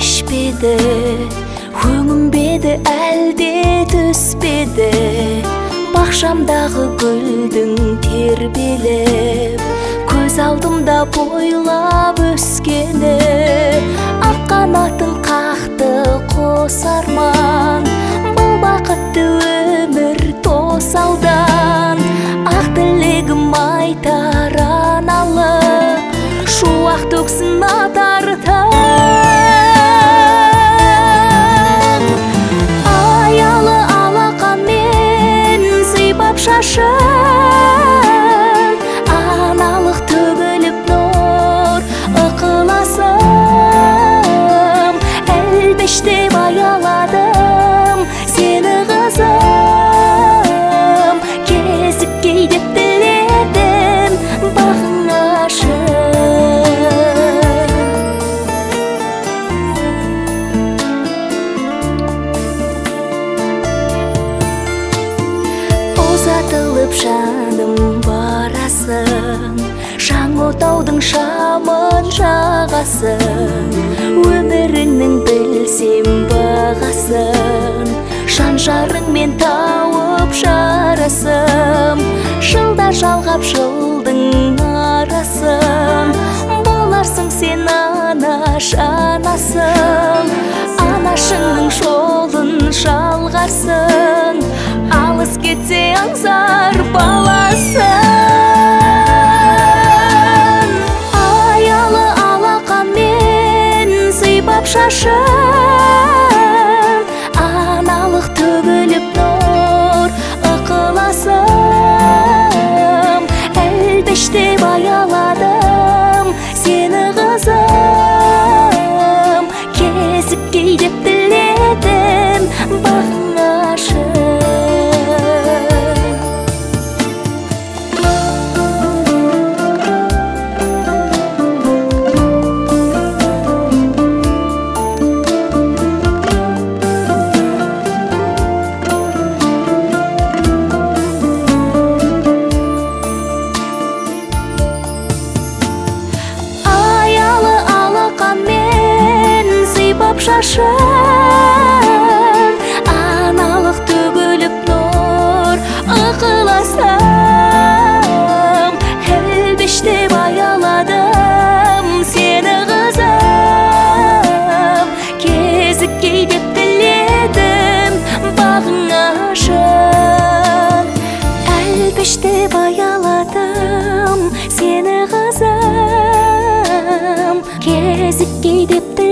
пишпеді, көңімбеді әлде түспеді. Бақшамдағы гүлдің тербелеп, көз алдымда бойлап өскені. Ақ қанатын қақты қос арман, бұл бақытты өмір тосалдан. Ақ тілегім айтар аналық, шуақ төксін атартып. Аялы алақанмен сыйпап шашын, аналық төгіліп нұр ықыласым. Әлбештеп аяладым сені қызым, кезіккей деп тіледім бағың ашып. Ұзатылып жаным барасың, шаң отаудың шамын жағасың. Өміріңнің білсем бағасын, шаншарыңмен тауып жарасым. Жылда жалғап жылдың арасын, боларсың сен анаш анасың. Анашыңның жолын жалғарсың, алыс кетсе аңсар баласың. Аялы алақанмен сыйпап шашын, аналық төгіліп нұр ықыласым. Әлбештеп аяладым сені қызым, кезіккей деп тіледім бағың ашып. Шашын, аналық төгіліп нұр ықыласым. Әлбештеп аяладым сені қызым, кезіккей деп тіледім бағың ашып. Әлбештеп аяладым сені қызым, кезіккей деп